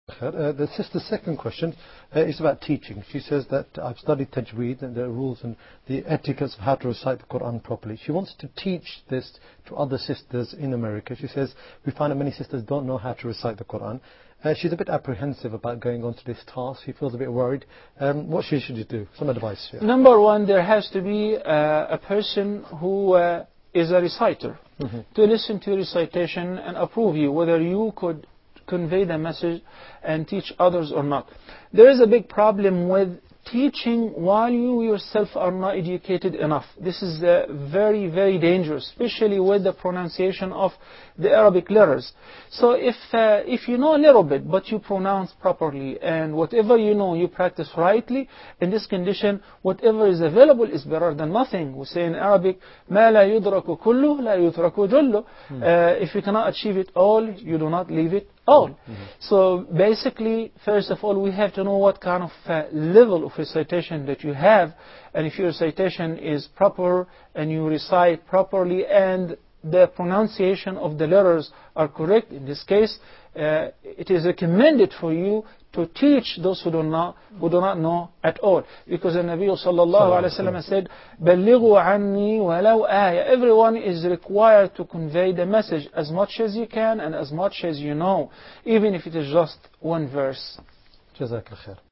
The sister's second question is about teaching. She says that I've studied tajweed and the rules and the etiquettes of how to recite the Quran properly. She wants to teach this to other sisters in America. She says we find that many sisters don't know how to recite the Quran. She's a bit apprehensive about going on to this task. She feels a bit worried. What should she do? Some advice here. Number one, there has to be a person who is a reciter to listen to your recitation and approve you, whether you could convey the message and teach others or not. There is a big problem with teaching while you yourself are not educated enough. This is very, very dangerous, especially with the pronunciation of the Arabic letters. So if you know a little bit, but you pronounce properly, and whatever you know, you practice rightly, in this condition, whatever is available is better than nothing. We say in Arabic, ما لا يدرك كله لا يترك جله. If you cannot achieve it all, you do not leave it all. So basically, first of all, we have to know what kind of level of recitation that you have, and if your recitation is proper and you recite properly and the pronunciation of the letters are correct, in this case, it is recommended for you to teach those who do not know at all. Because the Nabi sallallahu alaihi wasallam said, بَلِّغُوا عَنِّي وَلَوْ آيَةً. Everyone is required to convey the message as much as you can and as much as you know, even if it is just one verse. جزاك الله خير.